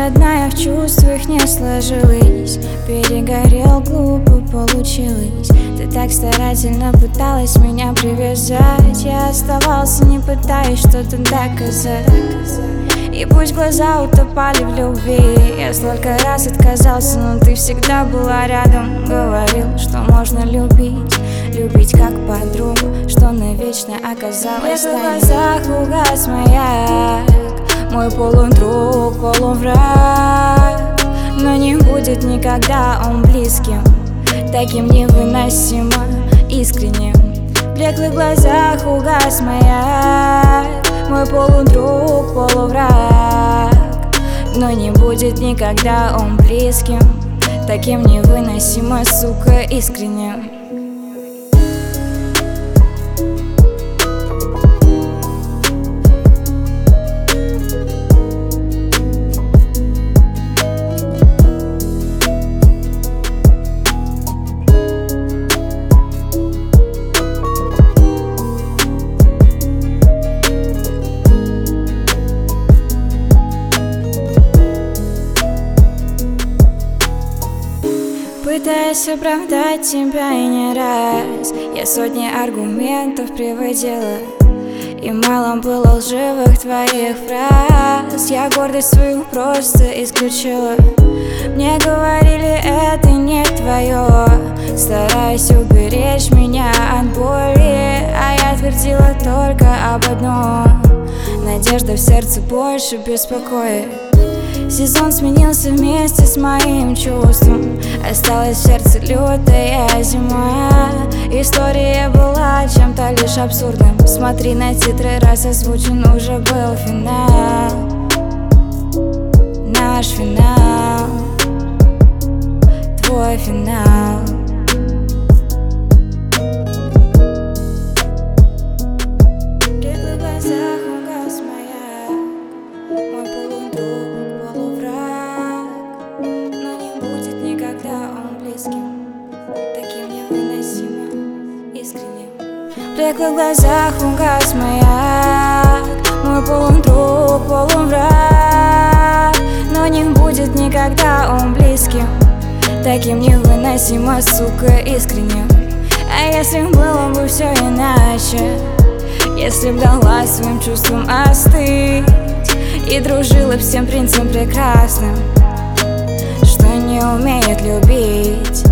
родная, в чувствах не сложилось. Перегорел, глупо получилось. Ты так старательно пыталась меня привязать. Я оставался, не пытаясь что-то доказать. И пусть глаза утопали в любви, я столько раз отказался, но ты всегда была рядом. Говорил, что можно любить, любить как подругу, что навечно оказалась тайной. В глазах угас маяк, мой полудруг, полувраг. Но не будет никогда он близким, таким невыносимо искренним. В блеклых глазах угас маяк, мой полудруг, полувраг. Но не будет никогда он близким, таким невыносимо, сука, искренним. Пытаясь оправдать тебя и не раз, я сотни аргументов приводила, и мало было лживых твоих фраз. Я гордость свою просто исключила. Мне говорили, это не твое, стараясь уберечь меня от боли. А я твердила только об одном: надежда в сердце больше беспокоит. Сезон сменился вместе с моим чувством, осталась в сердце лютая зима. История была чем-то лишь абсурдным. Смотри на титры, раз озвучен уже был финал. Наш финал, твой финал. В глазах угас маяк, мой полудруг, полувраг. Но не будет никогда он близким, таким невыносимо искренним. В блеклых глазах угас маяк, мой полудруг, полувраг. Но не будет никогда он близким, таким невыносимо, сука, искренним. А если было бы все иначе, если б дала своим чувствам остыть и дружила всем принцам прекрасным, что не умеет любить?